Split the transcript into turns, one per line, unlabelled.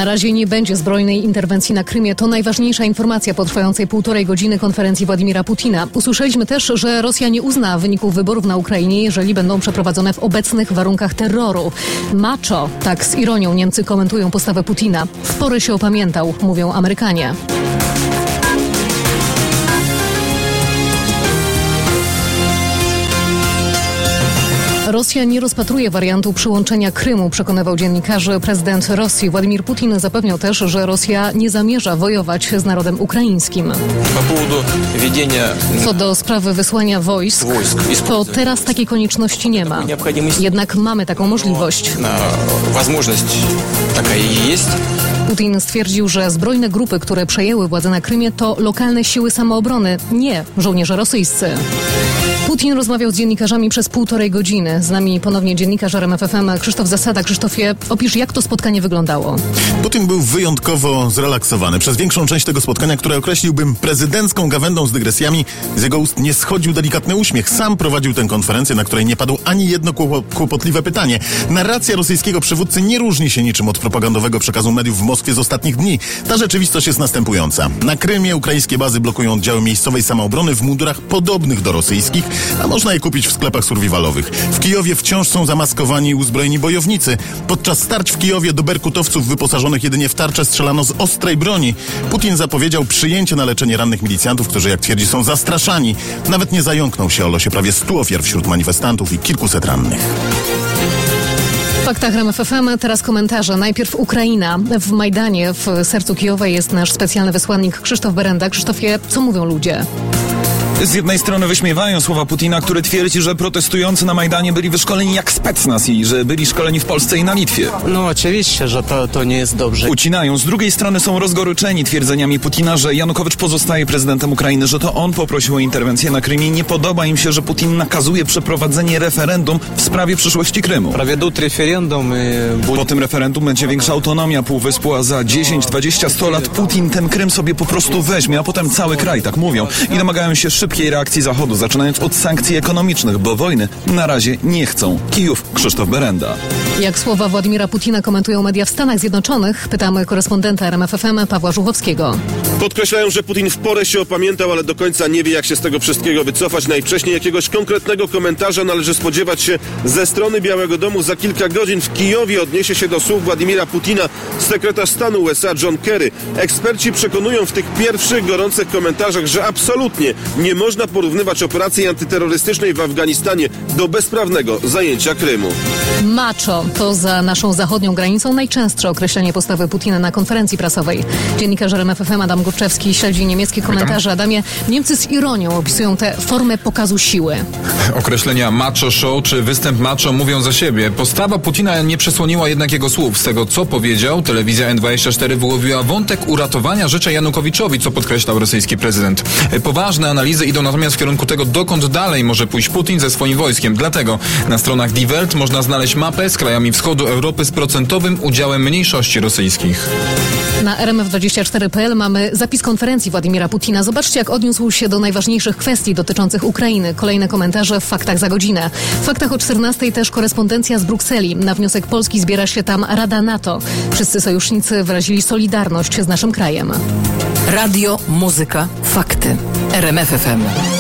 razie nie będzie zbrojnej interwencji na Krymie. To najważniejsza informacja po trwającej 1,5 godziny konferencji Władimira Putina. Usłyszeliśmy też, że Rosja nie uzna wyników wyborów na Ukrainie, jeżeli będą przeprowadzone w obecnych warunkach terroru. Macho, tak z ironią Niemcy komentują postawę Putina. W porę się opamiętał, mówią Amerykanie. Rosja nie rozpatruje wariantu przyłączenia Krymu, przekonywał dziennikarzy prezydent Rosji. Władimir Putin zapewniał też, że Rosja nie zamierza wojować z narodem ukraińskim. Co do sprawy wysłania wojsk, to teraz takiej konieczności nie ma. Jednak mamy taką możliwość. Putin stwierdził, że zbrojne grupy, które przejęły władzę na Krymie, to lokalne siły samoobrony, nie żołnierze rosyjscy. Putin rozmawiał z dziennikarzami przez 1,5 godziny. Z nami ponownie dziennikarz RMF FM Krzysztof Zasada. Krzysztofie, opisz, jak to spotkanie wyglądało.
Putin był wyjątkowo zrelaksowany. Przez większą część tego spotkania, które określiłbym prezydencką gawędą z dygresjami, z jego ust nie schodził delikatny uśmiech. Sam prowadził tę konferencję, na której nie padło ani jedno kłopotliwe pytanie. Narracja rosyjskiego przywódcy nie różni się niczym od propagandowego przekazu mediów w Moskwie z ostatnich dni. Ta rzeczywistość jest następująca. Na Krymie ukraińskie bazy blokują oddziały miejscowej samoobrony w mundurach podobnych do rosyjskich, a można je kupić w sklepach survivalowych. W Kijowie wciąż są zamaskowani i uzbrojeni bojownicy. Podczas starć w Kijowie do berkutowców wyposażonych jedynie w tarcze strzelano z ostrej broni. Putin zapowiedział przyjęcie na leczenie rannych milicjantów, którzy, jak twierdzi, są zastraszani. Nawet nie zająknął się o losie prawie 100 ofiar wśród manifestantów i kilkuset rannych.
W faktach RMF FM teraz komentarze. Najpierw Ukraina. W Majdanie, w sercu Kijowa jest nasz specjalny wysłannik Krzysztof Berenda. Krzysztofie, co mówią ludzie?
Z jednej strony wyśmiewają słowa Putina, który twierdzi, że protestujący na Majdanie byli wyszkoleni jak specnaz i że byli szkoleni w Polsce i na Litwie.
No oczywiście, że to nie jest dobrze.
Ucinają. Z drugiej strony są rozgoryczeni twierdzeniami Putina, że Janukowycz pozostaje prezydentem Ukrainy, że to on poprosił o interwencję na Krymie. Nie podoba im się, że Putin nakazuje przeprowadzenie referendum w sprawie przyszłości Krymu. Po tym referendum będzie większa autonomia półwyspu, a za 10, 20, 100 lat Putin ten Krym sobie po prostu weźmie, a potem cały kraj, tak mówią. I domagają się szybkiej reakcji Zachodu, zaczynając od sankcji ekonomicznych, bo wojny na razie nie chcą. Kijów, Krzysztof Berenda.
Jak słowa Władimira Putina komentują media w Stanach Zjednoczonych? Pytamy korespondenta RMF FM Pawła Żuchowskiego.
Podkreślają, że Putin w porę się opamiętał, ale do końca nie wie, jak się z tego wszystkiego wycofać. Najwcześniej jakiegoś konkretnego komentarza należy spodziewać się ze strony Białego Domu. Za kilka godzin w Kijowie odniesie się do słów Władimira Putina sekretarz stanu USA John Kerry. Eksperci przekonują w tych pierwszych gorących komentarzach, że absolutnie nie można porównywać operacji antyterrorystycznej w Afganistanie do bezprawnego zajęcia Krymu.
Macho to za naszą zachodnią granicą najczęstsze określenie postawy Putina na konferencji prasowej. Dziennikarz RMF FM Adam Górczewski śledzi niemieckie komentarze. Adamie, Niemcy z ironią opisują tę formę pokazu siły.
Określenia macho show czy występ macho mówią za siebie. Postawa Putina nie przesłoniła jednak jego słów. Z tego, co powiedział, telewizja N24 wyłowiła wątek uratowania życia Janukowiczowi, co podkreślał rosyjski prezydent. Poważne analizy idą natomiast w kierunku tego, dokąd dalej może pójść Putin ze swoim wojskiem. Dlatego na stronach Die Welt można znaleźć mapę z krajami wschodu Europy z procentowym udziałem mniejszości rosyjskich.
Na RMF24.pl mamy zapis konferencji Władimira Putina. Zobaczcie, jak odniósł się do najważniejszych kwestii dotyczących Ukrainy. Kolejne komentarze w faktach za godzinę. W faktach o 14:00 też korespondencja z Brukseli. Na wniosek Polski zbiera się tam Rada NATO. Wszyscy sojusznicy wyrazili solidarność z naszym krajem.
Radio, muzyka, fakty. RMF FM.